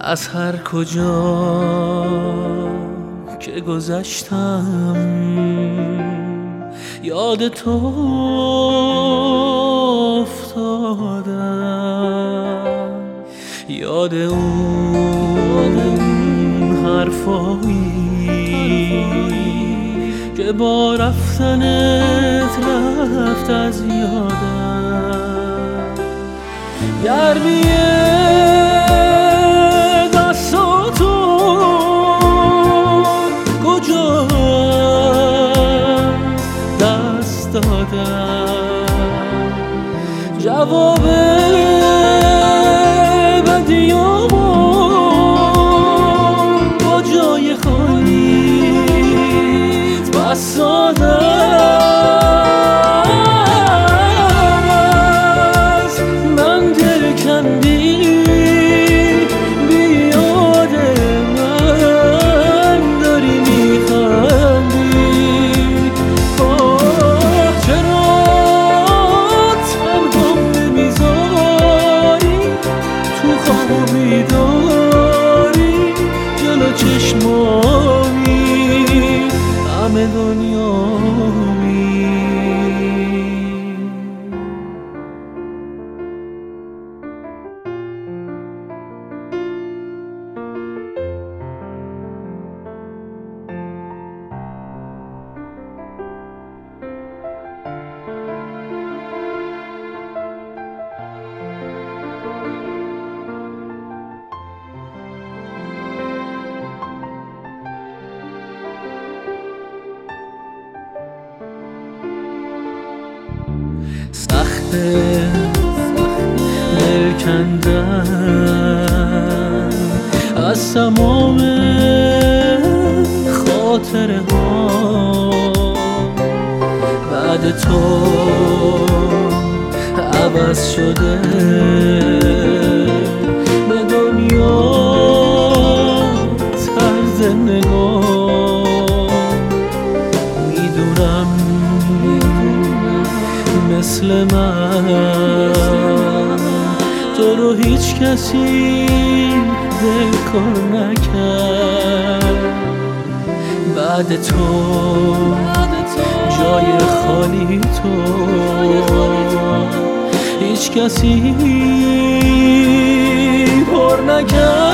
از هر کجا که گذشتم یاد تو افتادم، یاد اون حرفایی که با رفتنت رفت از یادم. گرمی دستاتون کجا دست دادم، جواب بدیامون با جای خالیت بس دادم. من دل کندی بیاد من داری میخندی، چرا تنها نمیذاری تو خواب و بیداری جلو چشمانی همه دنیامی. سخته دل کندن از تمام خاطره ها، بعد تو عوض شده به دنیا طرز نگاه. میدونم مثل من تو رو هیچ کسی دل کار نکرد، بعد تو جای خالی تو هیچ کسی پر نکرد.